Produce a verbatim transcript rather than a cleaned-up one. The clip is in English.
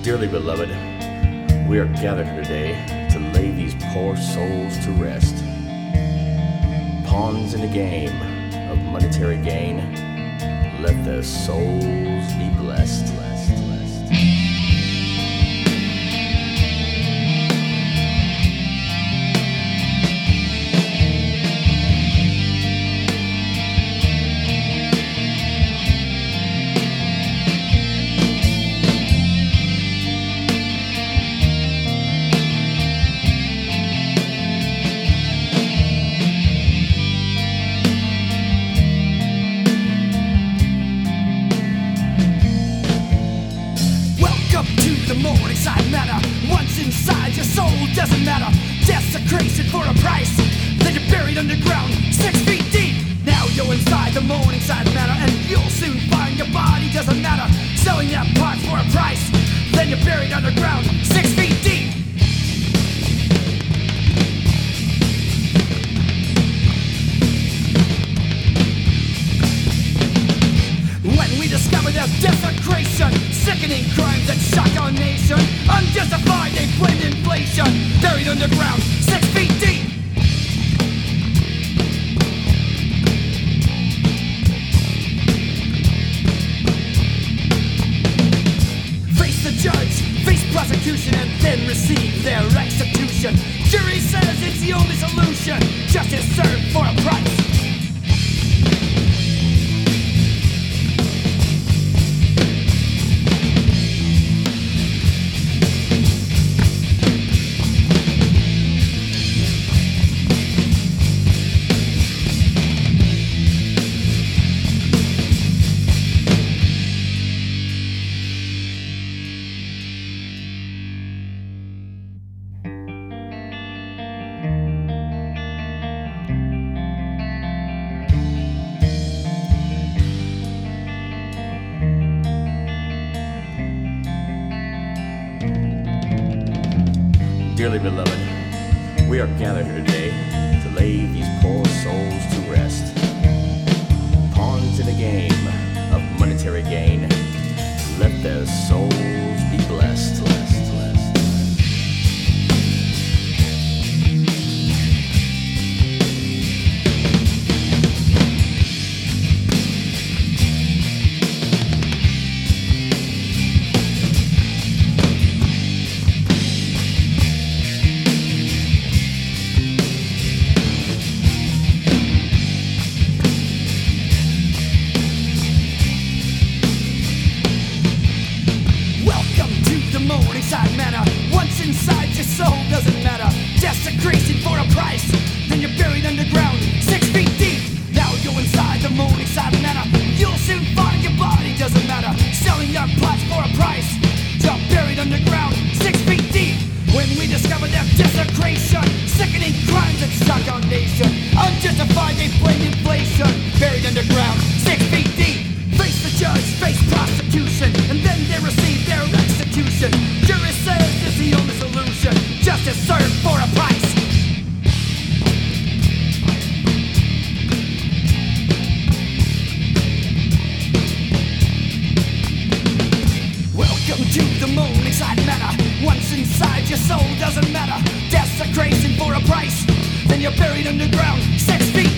Dearly beloved, we are gathered here today to lay these poor souls to rest. Pawns in a game of monetary gain, let their souls be blessed. blessed, blessed. The Morningside Manor. Once inside, your soul doesn't matter. Desecration for a price. Then you're buried underground, six feet deep. Now you're inside the Morningside Manor, and you'll soon find your body doesn't matter. Selling your parts for a price. Then you're buried underground, six feet deep. When we discover their desecration, sickening crimes that shock our nation, unjustified, they blend inflation, buried underground, six feet deep. Face the judge, face prosecution, and then receive their execution. Jury says it's the only solution, justice served for a price. Dearly beloved, we are gathered here today to lay these poor souls to rest. Pawns in a game of monetary gain, let their souls be blessed. blessed, blessed. Morningside Manor. Once inside, your soul doesn't matter. Desecration for a price. Then you're buried underground, six feet deep. Now you're inside the Morningside Manor. You'll soon find your body doesn't matter. Selling your plots for a price. You're buried underground, six feet deep. When we discover their desecration, sickening crimes that shock our nation, unjustified, they blame inflation. Buried underground, six feet deep. Face the judge, face prosecution, and then they receive their execution. Jury says it's the only solution, justice served for a price. Welcome to the Morningside Manor. Once inside, your soul doesn't matter. Desecration for a price. Then you're buried underground, six feet